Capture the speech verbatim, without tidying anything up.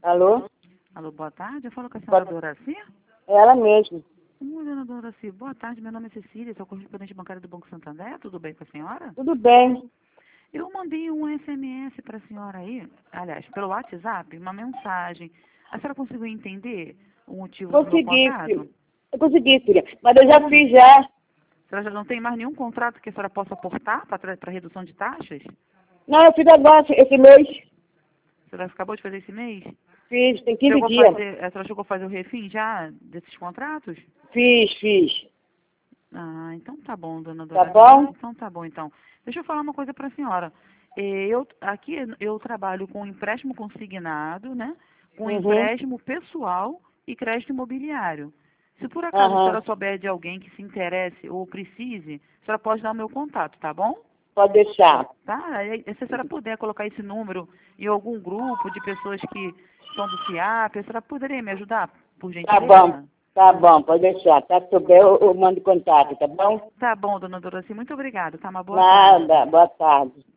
Alô? Alô, boa tarde. Eu falo com a senhora Boa- Doraci. É ela mesmo. Oi, dona Doraci. Boa tarde. Meu nome é Cecília, sou correspondente bancária do Banco Santander. Tudo bem com a senhora? Tudo bem. Eu mandei um S M S para a senhora aí, aliás, pelo WhatsApp, uma mensagem. A senhora conseguiu entender o motivo do meu Consegui, contato? filho. Eu consegui, filha. Mas eu já fiz já. A senhora já não tem mais nenhum contrato que a senhora possa aportar para redução de taxas? Não, eu fiz agora, esse mês. A senhora acabou de fazer esse mês? Fiz, tem quinze Chegou a dias. fazer, a senhora chegou a fazer o refim já desses contratos? Fiz, fiz. Ah, então tá bom, dona Tá Dora. bom? Então tá bom, então. Deixa eu falar uma coisa para a senhora. Eh, Eu, aqui eu trabalho com empréstimo consignado, né? Com Uhum. empréstimo pessoal e crédito imobiliário. Se por acaso a Aham. senhora souber de alguém que se interesse ou precise, a senhora pode dar o meu contato, tá bom? Pode deixar. Tá? E se a senhora puder colocar esse número em algum grupo de pessoas que são do FIAP, a senhora poderia me ajudar, por Tá bom. gentileza? Tá bom, pode deixar. Tá, se souber, eu, eu mando contato, tá bom? Tá bom, dona Doroci. Muito obrigada. Tá? Uma boa tarde. Nada. Boa tarde.